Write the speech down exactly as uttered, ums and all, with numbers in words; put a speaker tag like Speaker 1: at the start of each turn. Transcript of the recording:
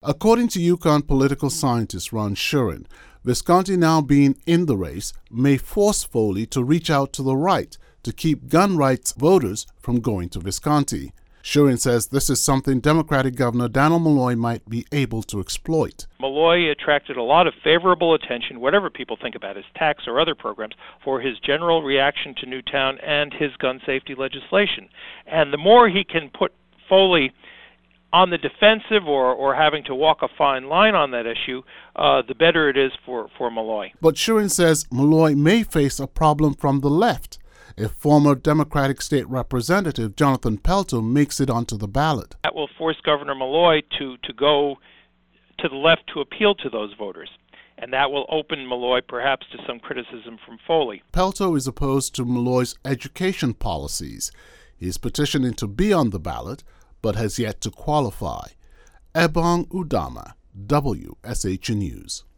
Speaker 1: According to Yukon political scientist Ron Shurin, Visconti now being in the race may force Foley to reach out to the right to keep gun rights voters from going to Visconti. Shurin says this is something Democratic Governor Dannel Malloy might be able to exploit.
Speaker 2: Malloy attracted a lot of favorable attention, whatever people think about his tax or other programs, for his general reaction to Newtown and his gun safety legislation. And the more he can put Foley on the defensive or, or having to walk a fine line on that issue, uh, the better it is for, for Malloy.
Speaker 1: But Shurin says Malloy may face a problem from the left if former Democratic State Representative Jonathan Pelto makes it onto the ballot.
Speaker 2: That will force Governor Malloy to, to go to the left to appeal to those voters, and that will open Malloy perhaps to some criticism from Foley.
Speaker 1: Pelto is opposed to Malloy's education policies. He is petitioning to be on the ballot, but has yet to qualify. Ebong Udama, W S H News.